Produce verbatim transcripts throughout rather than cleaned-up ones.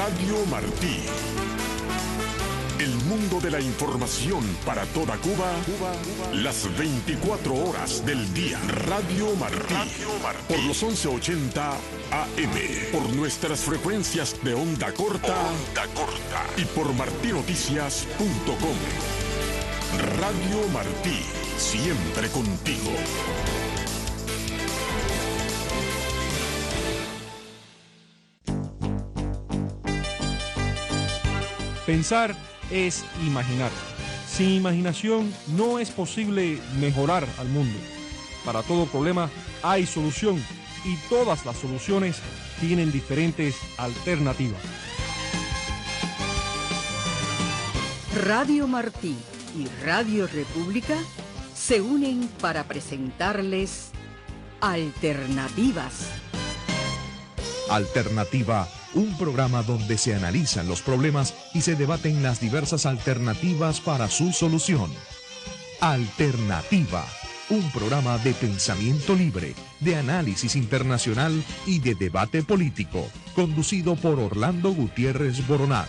Radio Martí. El mundo de la información para toda Cuba, Cuba, Cuba. Las veinticuatro horas del día. Radio Martí. Radio Martí. Por los once ochenta A M. Por nuestras frecuencias de onda corta. Onda corta. Y por martinoticias punto com. Radio Martí. Siempre contigo. Pensar es imaginar. Sin imaginación no es posible mejorar al mundo. Para todo problema hay solución y todas las soluciones tienen diferentes alternativas. Radio Martí y Radio República se unen para presentarles Alternativas. Alternativa, un programa donde se analizan los problemas y se debaten las diversas alternativas para su solución. Alternativa, un programa de pensamiento libre, de análisis internacional y de debate político, conducido por Orlando Gutiérrez Boronat.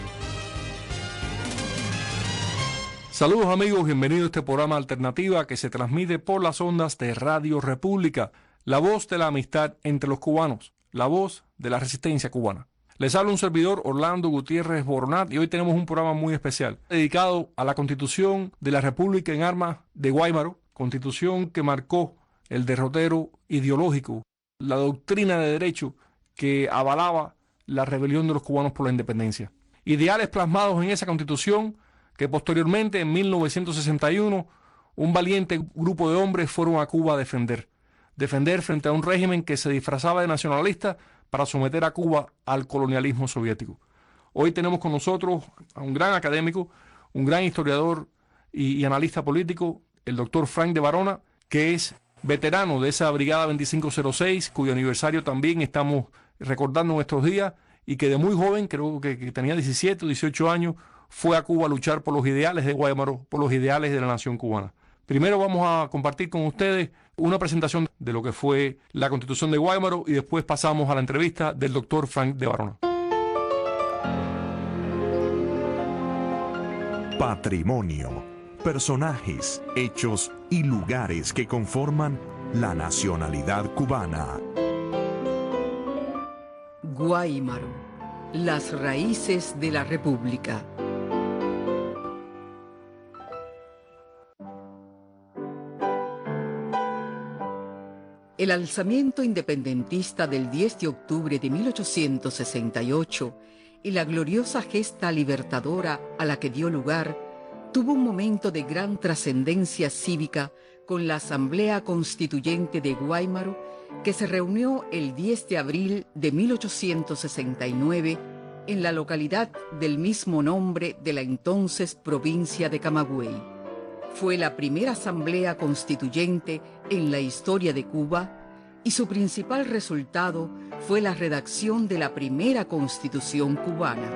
Saludos amigos, bienvenidos a este programa Alternativa que se transmite por las ondas de Radio República, la voz de la amistad entre los cubanos, la voz de la resistencia cubana. Les habla un servidor, Orlando Gutiérrez Boronat, y hoy tenemos un programa muy especial dedicado a la Constitución de la República en Armas de Guaymaro, constitución que marcó el derrotero ideológico, la doctrina de derecho que avalaba la rebelión de los cubanos por la independencia. Ideales plasmados en esa constitución que posteriormente, en mil novecientos sesenta y uno, un valiente grupo de hombres fueron a Cuba a defender. Defender frente a un régimen que se disfrazaba de nacionalista para someter a Cuba al colonialismo soviético. Hoy tenemos con nosotros a un gran académico, un gran historiador y, y analista político, el doctor Frank de Varona, que es veterano de esa Brigada veinticinco cero seis, cuyo aniversario también estamos recordando en estos días, y que de muy joven, creo que, que tenía diecisiete o dieciocho años, fue a Cuba a luchar por los ideales de Guaymaro, por los ideales de la nación cubana. Primero vamos a compartir con ustedes una presentación de lo que fue la Constitución de Guaymaro y después pasamos a la entrevista del doctor Frank de Varona. Patrimonio, personajes, hechos y lugares que conforman la nacionalidad cubana. Guaymaro, las raíces de la República. El alzamiento independentista del diez de octubre de mil ochocientos sesenta y ocho y la gloriosa gesta libertadora a la que dio lugar tuvo un momento de gran trascendencia cívica con la Asamblea Constituyente de Guaymaro, que se reunió el diez de abril de mil ochocientos sesenta y nueve en la localidad del mismo nombre de la entonces provincia de Camagüey. Fue la primera asamblea constituyente en la historia de Cuba y su principal resultado fue la redacción de la primera constitución cubana.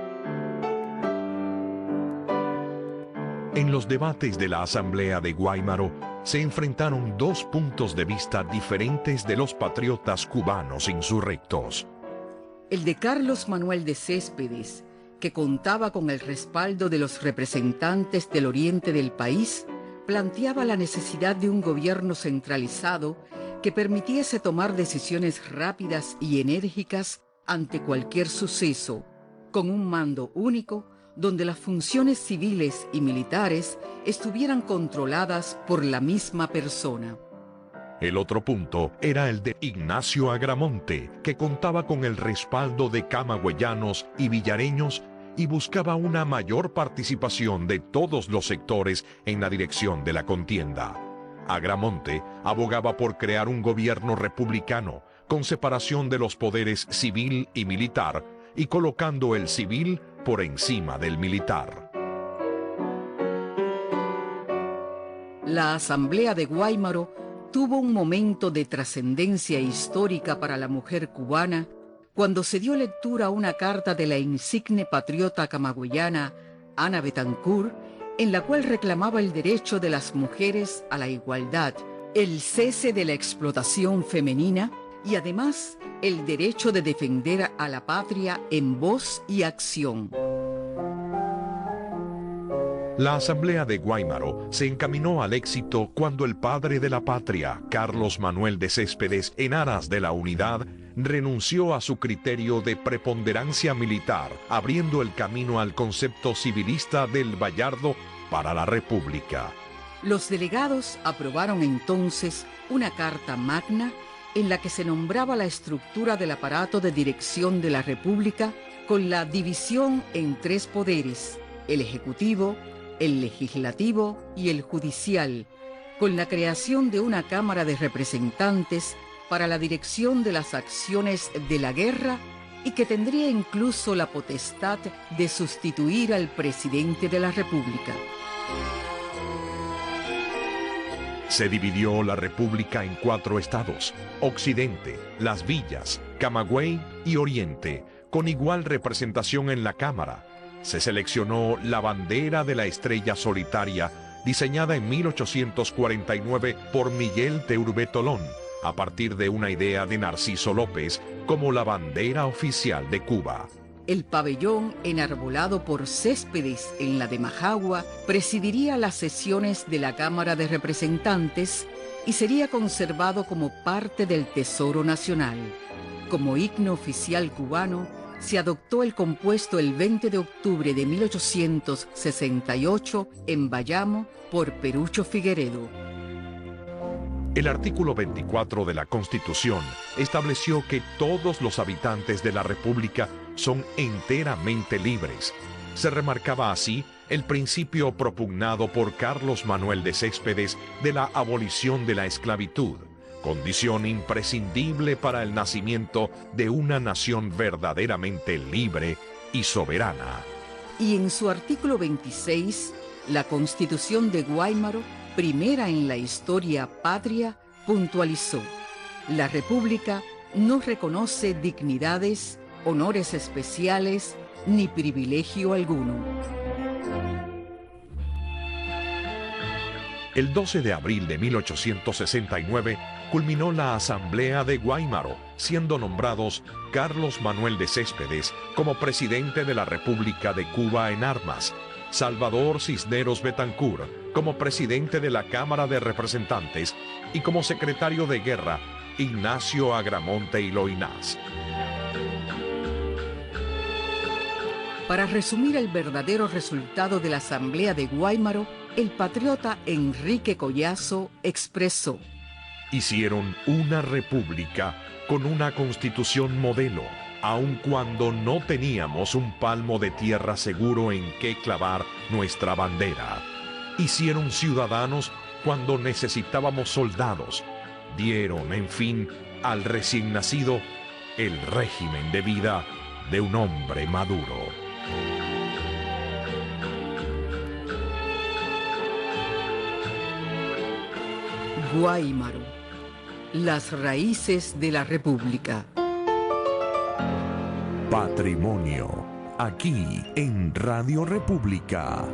En los debates de la Asamblea de Guaymaro se enfrentaron dos puntos de vista diferentes de los patriotas cubanos insurrectos. El de Carlos Manuel de Céspedes, que contaba con el respaldo de los representantes del oriente del país, planteaba la necesidad de un gobierno centralizado que permitiese tomar decisiones rápidas y enérgicas ante cualquier suceso, con un mando único donde las funciones civiles y militares estuvieran controladas por la misma persona. El otro punto era el de Ignacio Agramonte, que contaba con el respaldo de camagüeyanos y villareños y buscaba una mayor participación de todos los sectores en la dirección de la contienda. Agramonte abogaba por crear un gobierno republicano con separación de los poderes civil y militar y colocando el civil por encima del militar. La Asamblea de Guaymaro tuvo un momento de trascendencia histórica para la mujer cubana cuando se dio lectura a una carta de la insigne patriota camagüeyana Ana Betancourt, en la cual reclamaba el derecho de las mujeres a la igualdad, el cese de la explotación femenina, y además el derecho de defender a la patria en voz y acción. La Asamblea de Guáimaro se encaminó al éxito cuando el padre de la patria, Carlos Manuel de Céspedes, en aras de la unidad, renunció a su criterio de preponderancia militar, abriendo el camino al concepto civilista del Bayardo para la República. Los delegados aprobaron entonces una carta magna en la que se nombraba la estructura del aparato de dirección de la República con la división en tres poderes: el ejecutivo, el legislativo y el judicial, con la creación de una Cámara de Representantes para la dirección de las acciones de la guerra y que tendría incluso la potestad de sustituir al presidente de la República. Se dividió la República en cuatro estados: Occidente, Las Villas, Camagüey y Oriente, con igual representación en la Cámara. Se seleccionó la bandera de la estrella solitaria, diseñada en mil ochocientos cuarenta y nueve por Miguel Teurbe Tolón, a partir de una idea de Narciso López, como la bandera oficial de Cuba. El pabellón enarbolado por Céspedes en la de Majagua presidiría las sesiones de la Cámara de Representantes y sería conservado como parte del Tesoro Nacional. Como himno oficial cubano, se adoptó el compuesto el veinte de octubre de mil ochocientos sesenta y ocho en Bayamo por Perucho Figueredo. El artículo veinticuatro de la Constitución estableció que todos los habitantes de la República son enteramente libres. Se remarcaba así el principio propugnado por Carlos Manuel de Céspedes de la abolición de la esclavitud, condición imprescindible para el nacimiento de una nación verdaderamente libre y soberana. Y en su artículo veintiséis, la Constitución de Guáimaro, primera en la historia patria, puntualizó: la República no reconoce dignidades, honores especiales, ni privilegio alguno. El doce de abril de mil ochocientos sesenta y nueve culminó la Asamblea de Guáimaro, siendo nombrados Carlos Manuel de Céspedes como presidente de la República de Cuba en armas, Salvador Cisneros Betancur como presidente de la Cámara de Representantes y como secretario de Guerra, Ignacio Agramonte y Loinás. Para resumir el verdadero resultado de la Asamblea de Guáimaro, el patriota Enrique Collazo expresó: hicieron una república con una constitución modelo, aun cuando no teníamos un palmo de tierra seguro en que clavar nuestra bandera. Hicieron ciudadanos cuando necesitábamos soldados. Dieron, en fin, al recién nacido el régimen de vida de un hombre maduro. Guáimaro, las raíces de la República. Patrimonio, aquí en Radio República.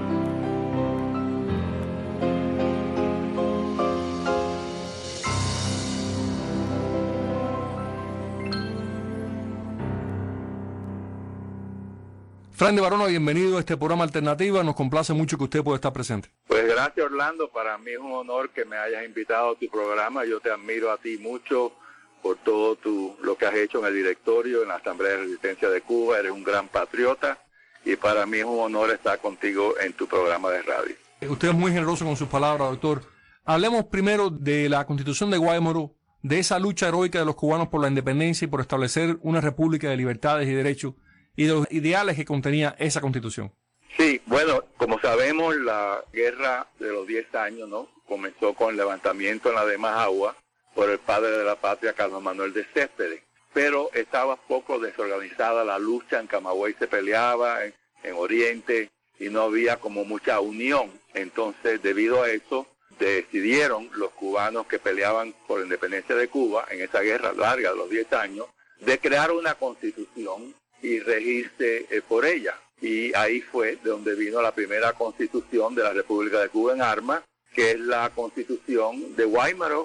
Fran de Barona, bienvenido a este programa Alternativa. Nos complace mucho que usted pueda estar presente. Pues gracias, Orlando. Para mí es un honor que me hayas invitado a tu programa. Yo te admiro a ti mucho por todo tu, lo que has hecho en el directorio, en la Asamblea de Resistencia de Cuba. Eres un gran patriota y para mí es un honor estar contigo en tu programa de radio. Usted es muy generoso con sus palabras, doctor. Hablemos primero de la Constitución de Guáimaro, de esa lucha heroica de los cubanos por la independencia y por establecer una república de libertades y derechos, y de los ideales que contenía esa Constitución. Sí, bueno, como sabemos, la guerra de los diez años, ¿no?, comenzó con el levantamiento en la de Majagua por el padre de la patria, Carlos Manuel de Céspedes. Pero estaba poco desorganizada la lucha, en Camagüey se peleaba, en, en Oriente, y no había como mucha unión. Entonces, debido a eso, decidieron los cubanos que peleaban por la independencia de Cuba, en esa guerra larga de los diez años, de crear una constitución y regirse eh, por ella. Y ahí fue de donde vino la primera constitución de la República de Cuba en armas, que es la Constitución de Guáimaro,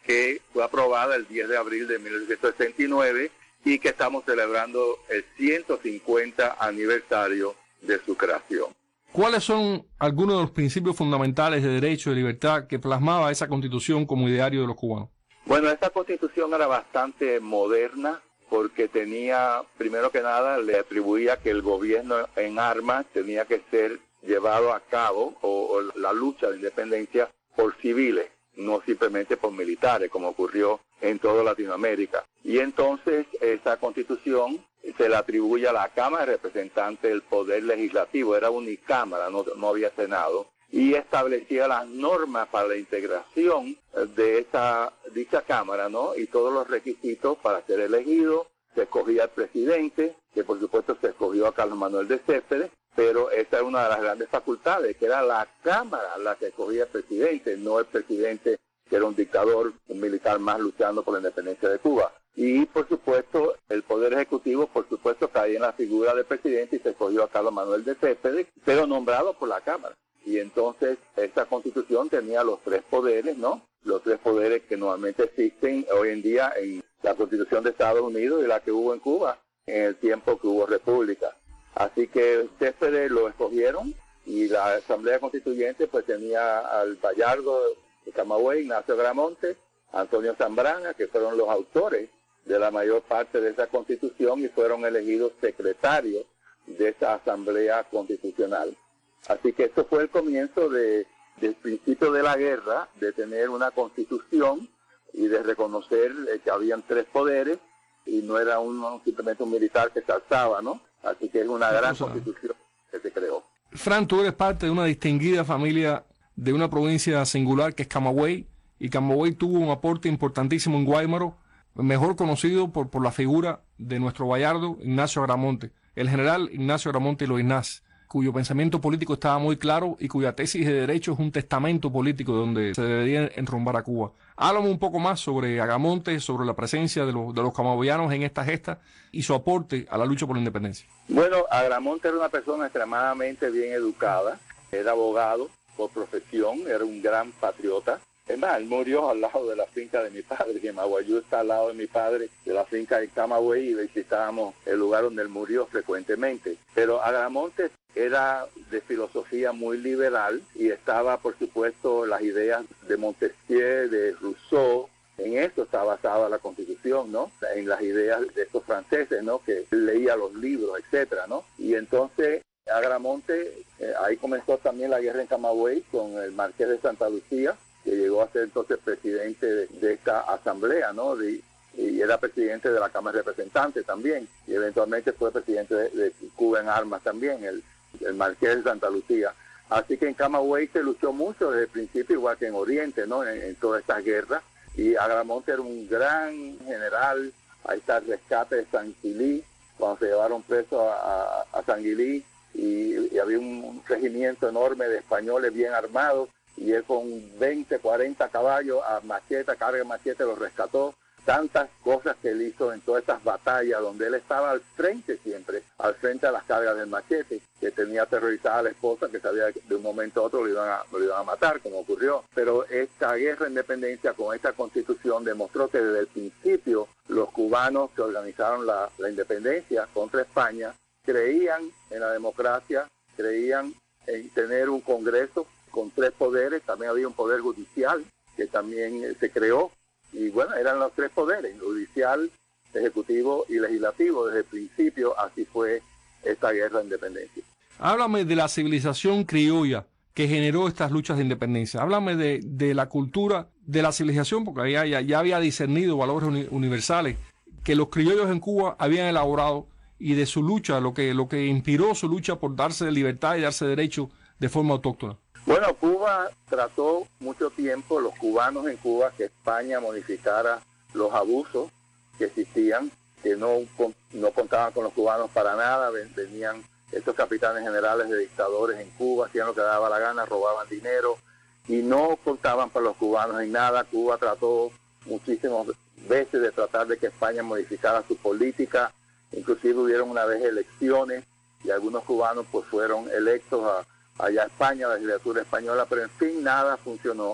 que fue aprobada el diez de abril de mil novecientos sesenta y nueve y que estamos celebrando el ciento cincuenta aniversario de su creación. ¿Cuáles son algunos de los principios fundamentales de derecho y de libertad que plasmaba esa Constitución como ideario de los cubanos? Bueno, esta Constitución era bastante moderna porque tenía, primero que nada, le atribuía que el gobierno en armas tenía que ser llevado a cabo, o, o la lucha de independencia, por civiles, no simplemente por militares, como ocurrió en toda Latinoamérica. Y entonces esa Constitución se le atribuye a la Cámara de Representantes el poder legislativo, era unicámara, no, no había Senado, y establecía las normas para la integración de esa dicha Cámara, ¿no? Y todos los requisitos para ser elegido. Se escogía al presidente, que por supuesto se escogió a Carlos Manuel de Céspedes, pero esa era una de las grandes facultades, que era la Cámara la que escogía al presidente, no el presidente que era un dictador, un militar más luchando por la independencia de Cuba. Y por supuesto, el Poder Ejecutivo, por supuesto, caía en la figura del presidente y se escogió a Carlos Manuel de Céspedes, pero nombrado por la Cámara. Y entonces esta Constitución tenía los tres poderes, ¿no? Los tres poderes que normalmente existen hoy en día en la Constitución de Estados Unidos y la que hubo en Cuba en el tiempo que hubo república. Así que Céspedes lo escogieron y la Asamblea Constituyente pues tenía al Bayardo de Camagüey, Ignacio Agramonte, Antonio Zambrana, que fueron los autores de la mayor parte de esa Constitución y fueron elegidos secretarios de esa Asamblea Constitucional. Así que esto fue el comienzo de, del principio de la guerra, de tener una Constitución y de reconocer eh, que habían tres poderes y no era un, simplemente un militar que se alzaba, ¿no? Así que es una gran Constitución que se creó. Fran, tú eres parte de una distinguida familia de una provincia singular que es Camagüey, y Camagüey tuvo un aporte importantísimo en Guaymaro, mejor conocido por, por la figura de nuestro Bayardo, Ignacio Agramonte, el general Ignacio Agramonte Loignás, cuyo pensamiento político estaba muy claro y cuya tesis de derecho es un testamento político donde se debería enrumbar a Cuba. Háblame un poco más sobre Agramonte, sobre la presencia de los, de los camagüeyanos en esta gesta y su aporte a la lucha por la independencia. Bueno, Agramonte era una persona extremadamente bien educada, era abogado por profesión, era un gran patriota. Es más, él murió al lado de la finca de mi padre, que Maguayú está al lado de mi padre, de la finca de Camagüey, y visitábamos el lugar donde él murió frecuentemente. Pero Agramonte era de filosofía muy liberal y estaba, por supuesto, las ideas de Montesquieu, de Rousseau. En eso está basada la Constitución, ¿no? En las ideas de estos franceses, ¿no? Que él leía los libros, etcétera, ¿no? Y entonces Agramonte, eh, ahí comenzó también la guerra en Camagüey con el Marqués de Santa Lucía, que llegó a ser entonces presidente de, de esta asamblea, ¿no? De, y era presidente de la Cámara de Representantes también, y eventualmente fue presidente de, de Cuba en armas también, el, el Marqués de Santa Lucía. Así que en Camagüey se luchó mucho desde el principio, igual que en Oriente, ¿no? En, en todas estas guerras, y Agramonte era un gran general. Ahí está el rescate de San Gilí, cuando se llevaron preso a, a, a San Gilí, y, y había un, un regimiento enorme de españoles bien armados, y él con veinte, cuarenta caballos a machete, carga de machete, lo rescató. Tantas cosas que él hizo en todas estas batallas, donde él estaba al frente siempre, al frente a las cargas del machete, que tenía aterrorizada a la esposa, que sabía que de un momento a otro lo iban a, lo iban a matar, como ocurrió. Pero esta guerra de independencia con esta Constitución demostró que desde el principio los cubanos que organizaron la, la independencia contra España creían en la democracia, creían en tener un Congreso con tres poderes. También había un poder judicial que también eh, se creó, y bueno, eran los tres poderes, judicial, ejecutivo y legislativo. Desde el principio así fue esta guerra de independencia. Háblame de la civilización criolla que generó estas luchas de independencia. Háblame de, de la cultura de la civilización, porque ya, ya, ya había discernido valores uni, universales que los criollos en Cuba habían elaborado, y de su lucha, lo que, lo que inspiró su lucha por darse libertad y darse derecho de forma autóctona. Bueno, Cuba trató mucho tiempo, los cubanos en Cuba, que España modificara los abusos que existían, que no, no contaban con los cubanos para nada. Venían estos capitanes generales de dictadores en Cuba, hacían lo que daba la gana, robaban dinero y no contaban para los cubanos en nada. Cuba trató muchísimas veces de tratar de que España modificara su política, inclusive hubieron una vez elecciones y algunos cubanos pues fueron electos a allá a España, la legislatura española, pero en fin, nada funcionó.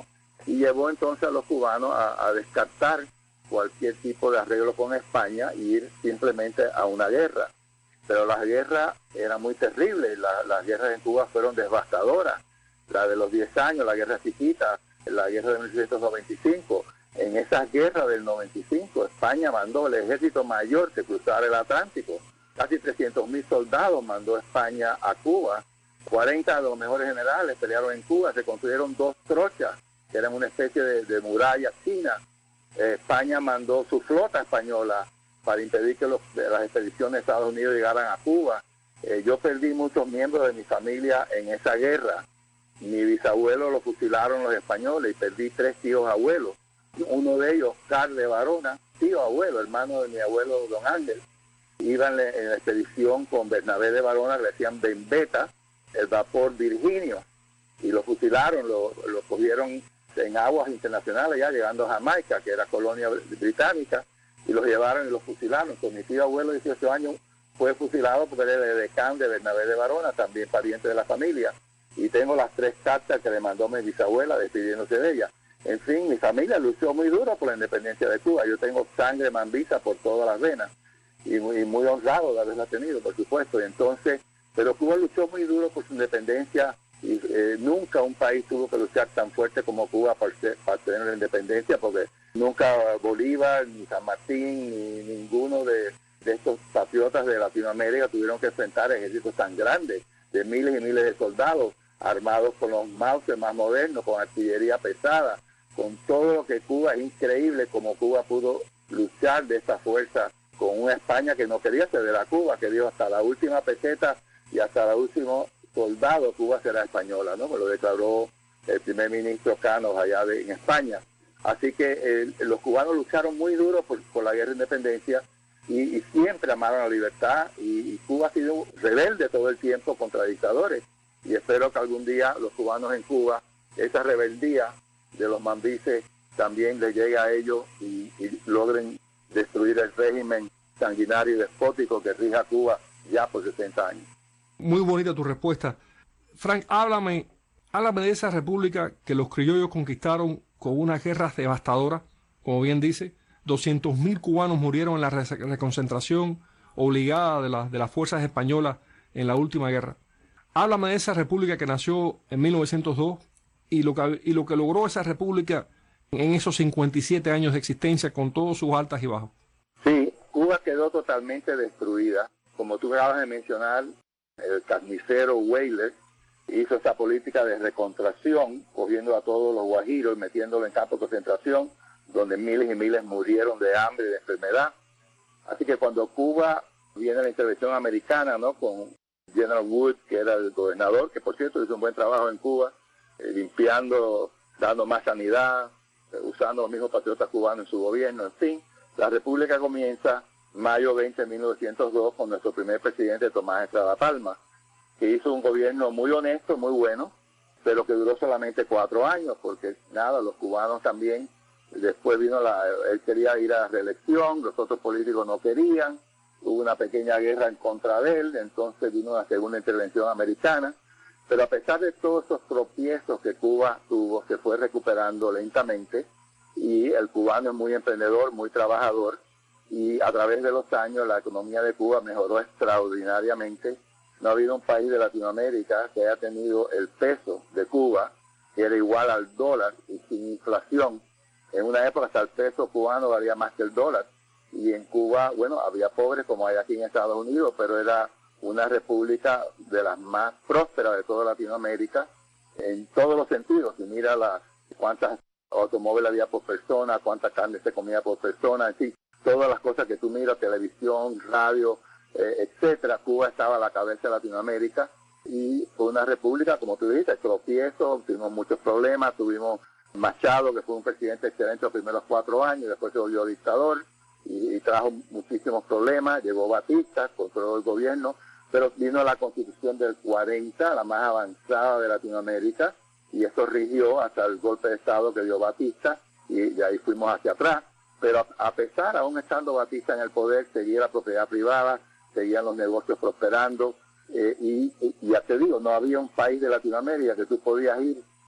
y llevó entonces a los cubanos a, a descartar cualquier tipo de arreglo con España e ir simplemente a una guerra. Pero las guerras eran muy terribles, la, las guerras en Cuba fueron devastadoras, la de los diez años, la guerra chiquita, la guerra de mil novecientos noventa y cinco. En esas guerras del noventa y cinco, España mandó el ejército mayor que cruzara el Atlántico. Casi trescientos mil soldados mandó España a Cuba. cuarenta de los mejores generales pelearon en Cuba. Se construyeron dos trochas, que eran una especie de, de muralla china. Eh, España mandó su flota española para impedir que los, las expediciones de Estados Unidos llegaran a Cuba. Eh, yo perdí muchos miembros de mi familia en esa guerra. Mi bisabuelo lo fusilaron los españoles y perdí tres tíos abuelos. Uno de ellos, Carl de Varona, tío abuelo, hermano de mi abuelo Don Ángel, iban en la expedición con Bernabé de Varona, le decían Bembeta, el vapor Virginio, y lo fusilaron, lo, lo cogieron en aguas internacionales ya, llegando a Jamaica, que era colonia británica, y los llevaron y los fusilaron. Con mi tío abuelo de dieciocho años fue fusilado porque era el decán de Bernabé de Varona, también pariente de la familia, y tengo las tres cartas que le mandó mi bisabuela despidiéndose de ella. En fin, mi familia luchó muy duro por la independencia de Cuba. Yo tengo sangre mambisa por todas las venas y muy, y muy honrado de haberla tenido, por supuesto. Y entonces, pero Cuba luchó muy duro por su independencia y eh, nunca un país tuvo que luchar tan fuerte como Cuba para, ser, para tener la independencia, porque nunca Bolívar, ni San Martín, ni ninguno de, de estos patriotas de Latinoamérica tuvieron que enfrentar ejércitos tan grandes, de miles y miles de soldados, armados con los Mauser más modernos, con artillería pesada, con todo lo que Cuba. Es increíble como Cuba pudo luchar de esta fuerza con una España que no quería ceder a Cuba, que dijo hasta la última peseta y hasta el último soldado Cuba será española, ¿no? Me lo declaró el primer ministro Cano allá de, en España. Así que eh, los cubanos lucharon muy duro por, por la guerra de independencia y, y siempre amaron la libertad, y, y Cuba ha sido rebelde todo el tiempo contra dictadores, y espero que algún día los cubanos en Cuba, esa rebeldía de los mambises también les llegue a ellos y, y logren destruir el régimen sanguinario y despótico que rige a Cuba ya por sesenta años. Muy bonita tu respuesta. Frank, háblame, háblame de esa república que los criollos conquistaron con una guerra devastadora, como bien dice. doscientos mil cubanos murieron en la reconcentración obligada de, la, de las fuerzas españolas en la última guerra. Háblame de esa república que nació en mil novecientos dos y lo que, y lo que logró esa república en esos cincuenta y siete años de existencia con todos sus altas y bajos. Sí, Cuba quedó totalmente destruida. Como tú acabas de mencionar, el carnicero Weyler hizo esa política de recontracción, cogiendo a todos los guajiros y metiéndolos en campos de concentración, donde miles y miles murieron de hambre y de enfermedad. Así que cuando Cuba viene la intervención americana, ¿no?, con General Wood, que era el gobernador, que por cierto hizo un buen trabajo en Cuba, eh, limpiando, dando más sanidad, eh, usando los mismos patriotas cubanos en su gobierno, en fin. La república comienza mayo veinte de mil novecientos dos con nuestro primer presidente, Tomás Estrada Palma, que hizo un gobierno muy honesto, muy bueno, pero que duró solamente cuatro años, porque nada, los cubanos también, después vino la, él quería ir a la reelección, los otros políticos no querían, hubo una pequeña guerra en contra de él, entonces vino la segunda intervención americana, pero a pesar de todos esos tropiezos que Cuba tuvo, se fue recuperando lentamente, y el cubano es muy emprendedor, muy trabajador, y a través de los años la economía de Cuba mejoró extraordinariamente. No ha habido un país de Latinoamérica que haya tenido el peso de Cuba, que era igual al dólar y sin inflación. En una época hasta el peso cubano valía más que el dólar. Y en Cuba, bueno, había pobres como hay aquí en Estados Unidos, pero era una república de las más prósperas de toda Latinoamérica, en todos los sentidos. Si mira las, cuántas automóviles había por persona, cuánta carne se comía por persona, en fin, todas las cosas que tú miras, televisión, radio, eh, etcétera. Cuba estaba a la cabeza de Latinoamérica y fue una república, como tú dijiste, tropiezo, tuvimos muchos problemas, tuvimos Machado, que fue un presidente excelente los primeros cuatro años, después se volvió dictador y, y trajo muchísimos problemas. Llegó Batista, controló el gobierno, pero vino la Constitución del cuarenta, la más avanzada de Latinoamérica, y eso rigió hasta el golpe de Estado que dio Batista, y de ahí fuimos hacia atrás. Pero a pesar, aún estando Batista en el poder, seguía la propiedad privada, seguían los negocios prosperando, eh, y, y ya te digo, no había un país de Latinoamérica que tú podías ir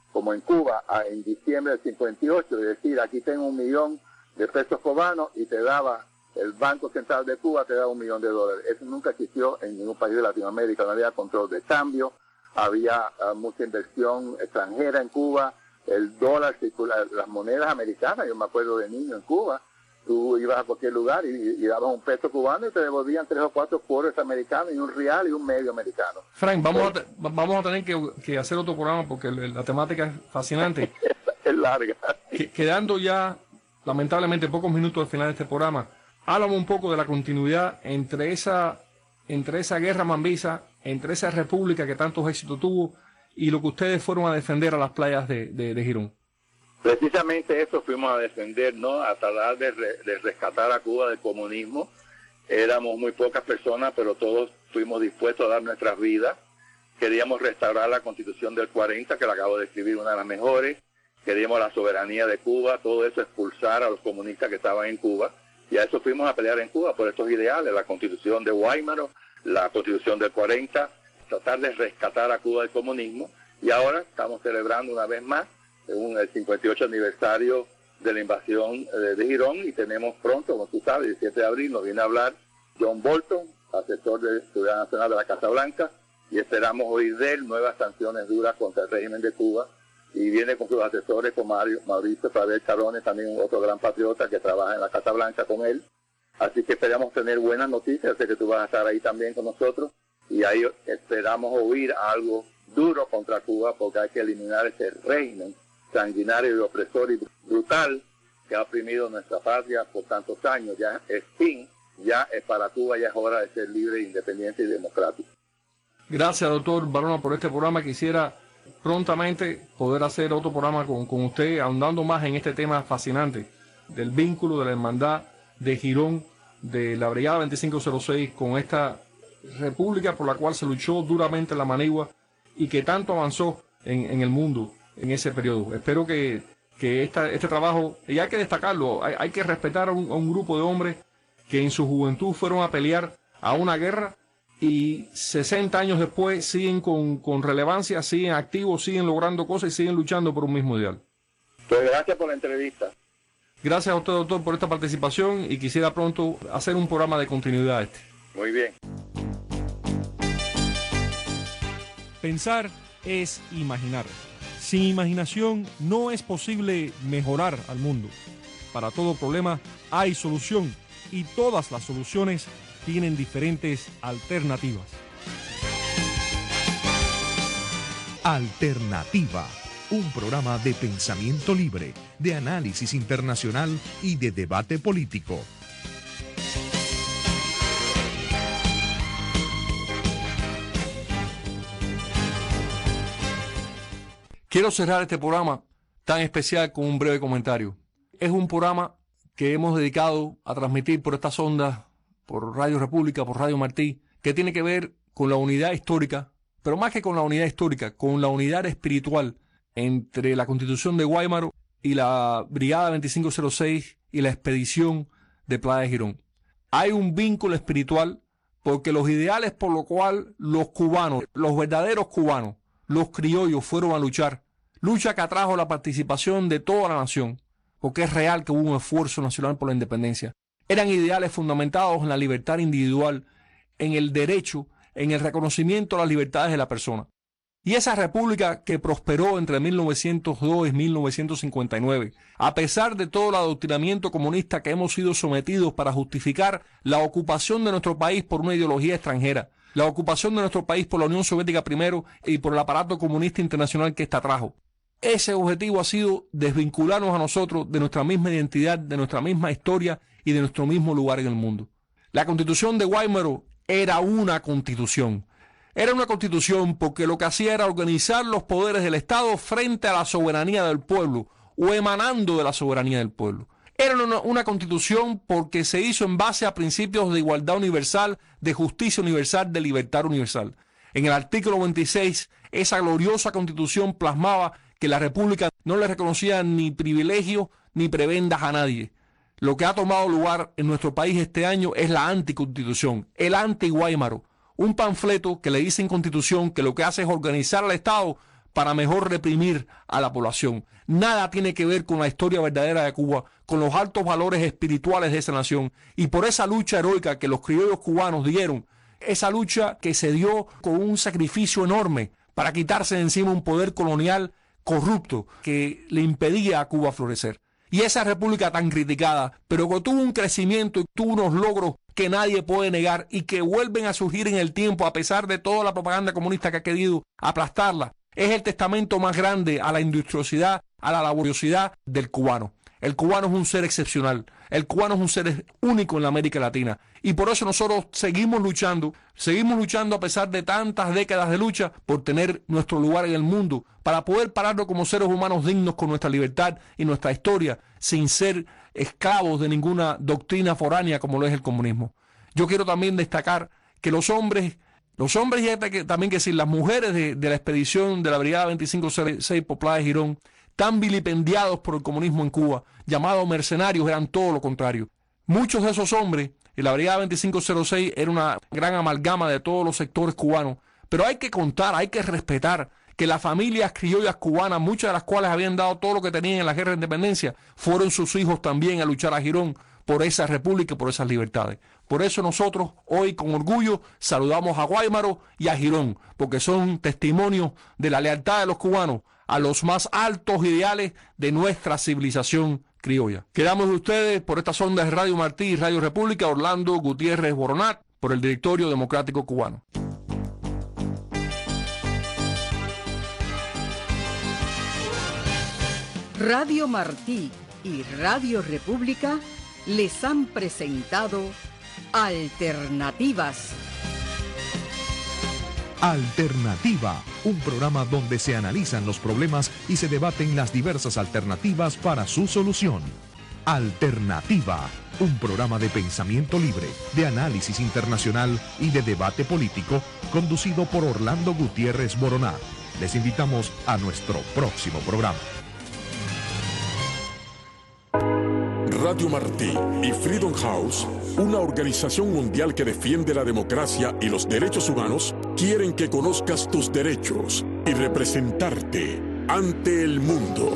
como en Cuba, a, en diciembre del cincuenta y ocho, es decir, aquí tengo un millón de pesos cubanos y te daba, el Banco Central de Cuba te daba un millón de dólares. Eso nunca existió en ningún país de Latinoamérica, no había control de cambio, había uh, mucha inversión extranjera en Cuba, el dólar circula, las monedas americanas, yo me acuerdo de niño en Cuba, tú ibas a cualquier lugar y, y dabas un peso cubano y te devolvían tres o cuatro quarters americanos y un real y un medio americano. Frank, vamos, a, vamos a tener que, que hacer otro programa porque la temática es fascinante. es, es larga. Que, quedando ya, lamentablemente, pocos minutos al final de este programa, háblame un poco de la continuidad entre esa, entre esa guerra mambisa, entre esa república que tantos éxitos tuvo y lo que ustedes fueron a defender a las playas de, de, de Girón. Precisamente eso fuimos a defender, ¿no? A tratar de, re, de rescatar a Cuba del comunismo. Éramos muy pocas personas, pero todos fuimos dispuestos a dar nuestras vidas. Queríamos restaurar la Constitución del cuarenta, que la acabo de escribir, una de las mejores. Queríamos la soberanía de Cuba, todo eso, expulsar a los comunistas que estaban en Cuba. Y a eso fuimos a pelear en Cuba, por estos ideales, la Constitución de Guaymaro, la Constitución del cuarenta, tratar de rescatar a Cuba del comunismo. Y ahora estamos celebrando una vez más un, el cincuenta y ocho aniversario de la invasión de, de Girón, y tenemos pronto, como tú sabes, el siete de abril nos viene a hablar John Bolton, asesor de Seguridad Nacional de la Casa Blanca, y esperamos oír de él nuevas sanciones duras contra el régimen de Cuba, y viene con sus asesores, con Mario, Mauricio Clavel Charones, también otro gran patriota que trabaja en la Casa Blanca con él. Así que esperamos tener buenas noticias, sé que tú vas a estar ahí también con nosotros, y ahí esperamos oír algo duro contra Cuba, porque hay que eliminar ese régimen sanguinario y opresor y brutal que ha oprimido nuestra patria por tantos años. Ya es fin, ya es para Cuba, ya es hora de ser libre, independiente y democrático. Gracias, doctor Barona, por este programa. Quisiera prontamente poder hacer otro programa con, con usted, ahondando más en este tema fascinante del vínculo de la hermandad de Girón, de la Brigada veinticinco cero seis, con esta república por la cual se luchó duramente en la Manigua y que tanto avanzó en, en el mundo en ese periodo. Espero que, que esta, este trabajo, y hay que destacarlo, hay, hay que respetar a un, a un grupo de hombres que en su juventud fueron a pelear a una guerra y sesenta años después siguen con, con relevancia, siguen activos, siguen logrando cosas y siguen luchando por un mismo ideal. Pues gracias por la entrevista. Gracias a usted, doctor, por esta participación, y quisiera pronto hacer un programa de continuidad este. Muy bien. Pensar es imaginar. Sin imaginación no es posible mejorar al mundo. Para todo problema hay solución, y todas las soluciones tienen diferentes alternativas. Alternativa, un programa de pensamiento libre, de análisis internacional y de debate político. Quiero cerrar este programa tan especial con un breve comentario. Es un programa que hemos dedicado a transmitir por estas ondas, por Radio República, por Radio Martí, que tiene que ver con la unidad histórica, pero más que con la unidad histórica, con la unidad espiritual entre la Constitución de Guaymaro y la Brigada veinticinco cero seis y la expedición de Playa de Girón. Hay un vínculo espiritual porque los ideales por los cuales los cubanos, los verdaderos cubanos, los criollos fueron a luchar, lucha que atrajo la participación de toda la nación, porque es real que hubo un esfuerzo nacional por la independencia. Eran ideales fundamentados en la libertad individual, en el derecho, en el reconocimiento de las libertades de la persona. Y esa república que prosperó entre mil novecientos dos y mil novecientos cincuenta y nueve, a pesar de todo el adoctrinamiento comunista que hemos sido sometidos para justificar la ocupación de nuestro país por una ideología extranjera, la ocupación de nuestro país por la Unión Soviética primero y por el aparato comunista internacional que ésta trajo. Ese objetivo ha sido desvincularnos a nosotros de nuestra misma identidad, de nuestra misma historia y de nuestro mismo lugar en el mundo. La Constitución de Guaymaro era una constitución. Era una constitución porque lo que hacía era organizar los poderes del Estado frente a la soberanía del pueblo o emanando de la soberanía del pueblo. Era una, una constitución porque se hizo en base a principios de igualdad universal, de justicia universal, de libertad universal. En el artículo veintiséis, esa gloriosa constitución plasmaba que la República no le reconocía ni privilegios ni prebendas a nadie. Lo que ha tomado lugar en nuestro país este año es la anticonstitución, el anti-Guaymaro, un panfleto que le dicen constitución que lo que hace es organizar al Estado para mejor reprimir a la población. Nada tiene que ver con la historia verdadera de Cuba, con los altos valores espirituales de esa nación y por esa lucha heroica que los criollos cubanos dieron, esa lucha que se dio con un sacrificio enorme para quitarse de encima un poder colonial corrupto que le impedía a Cuba florecer. Y esa república tan criticada, pero que tuvo un crecimiento y tuvo unos logros que nadie puede negar y que vuelven a surgir en el tiempo a pesar de toda la propaganda comunista que ha querido aplastarla, es el testamento más grande a la industriosidad, a la laboriosidad del cubano. El cubano es un ser excepcional, el cubano es un ser único en la América Latina y por eso nosotros seguimos luchando, seguimos luchando a pesar de tantas décadas de lucha por tener nuestro lugar en el mundo, para poder pararnos como seres humanos dignos con nuestra libertad y nuestra historia, sin ser esclavos de ninguna doctrina foránea como lo es el comunismo. Yo quiero también destacar que los hombres, los hombres y hasta que, también que decir, las mujeres de, de la expedición de la Brigada veinticinco cero seis Poblada de Girón, tan vilipendiados por el comunismo en Cuba, llamados mercenarios, eran todo lo contrario. Muchos de esos hombres, y la Brigada veinticinco cero seis era una gran amalgama de todos los sectores cubanos, pero hay que contar, hay que respetar que las familias criollas cubanas, muchas de las cuales habían dado todo lo que tenían en la guerra de independencia, fueron sus hijos también a luchar a Girón por esa república y por esas libertades. Por eso nosotros hoy con orgullo saludamos a Guáimaro y a Girón, porque son testimonios de la lealtad de los cubanos a los más altos ideales de nuestra civilización criolla. Quedamos de ustedes por estas ondas de Radio Martí y Radio República, Orlando Gutiérrez Boronat, por el Directorio Democrático Cubano. Radio Martí y Radio República les han presentado Alternativas. Alternativa, un programa donde se analizan los problemas y se debaten las diversas alternativas para su solución. Alternativa, un programa de pensamiento libre, de análisis internacional y de debate político, conducido por Orlando Gutiérrez Boronat. Les invitamos a nuestro próximo programa. Radio Martí y Freedom House, una organización mundial que defiende la democracia y los derechos humanos, quieren que conozcas tus derechos y representarte ante el mundo.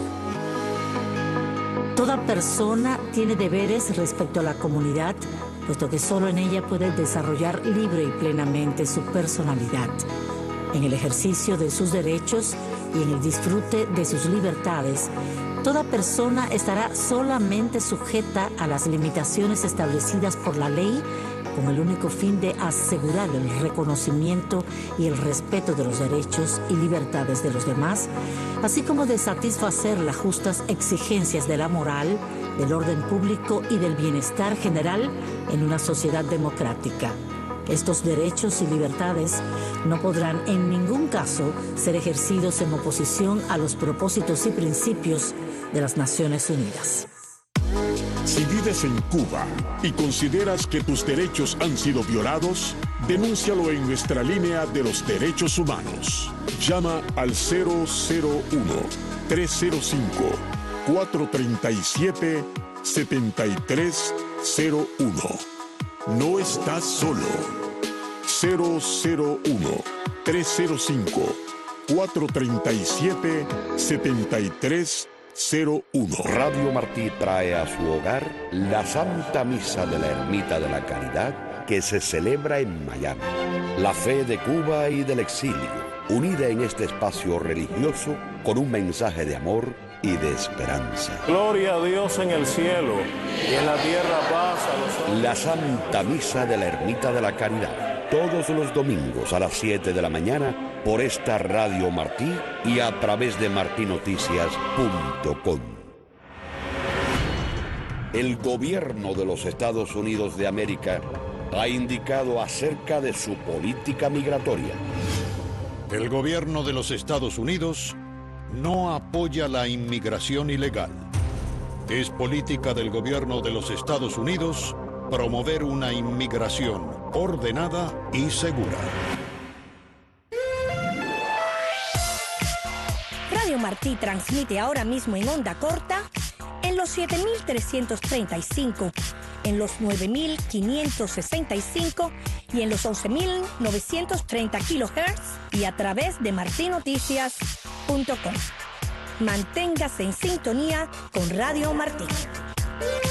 Toda persona tiene deberes respecto a la comunidad, puesto que solo en ella puede desarrollar libre y plenamente su personalidad. En el ejercicio de sus derechos y en el disfrute de sus libertades, toda persona estará solamente sujeta a las limitaciones establecidas por la ley con el único fin de asegurar el reconocimiento y el respeto de los derechos y libertades de los demás, así como de satisfacer las justas exigencias de la moral, del orden público y del bienestar general en una sociedad democrática. Estos derechos y libertades no podrán en ningún caso ser ejercidos en oposición a los propósitos y principios de las Naciones Unidas. Si vives en Cuba y consideras que tus derechos han sido violados, denúncialo en nuestra línea de los derechos humanos. Llama al cero cero uno, tres cero cinco, cuatro tres siete, siete tres cero uno. No estás solo. cero cero uno, tres cero cinco, cuatro tres siete, siete tres cero uno. Radio Martí trae a su hogar la Santa Misa de la Ermita de la Caridad que se celebra en Miami. La fe de Cuba y del exilio, unida en este espacio religioso con un mensaje de amor y de esperanza. Gloria a Dios en el cielo y en la tierra paz a los hombres. La Santa Misa de la Ermita de la Caridad, todos los domingos a las siete de la mañana por esta Radio Martí y a través de martí noticias punto com. El gobierno de los Estados Unidos de América ha indicado acerca de su política migratoria. El gobierno de los Estados Unidos no apoya la inmigración ilegal. Es política del gobierno de los Estados Unidos promover una inmigración ordenada y segura. Radio Martí transmite ahora mismo en onda corta en los siete mil trescientos treinta y cinco, en los nueve mil quinientos sesenta y cinco y en los once mil novecientos treinta kilohertz y a través de martí noticias punto com. Manténgase en sintonía con Radio Martí.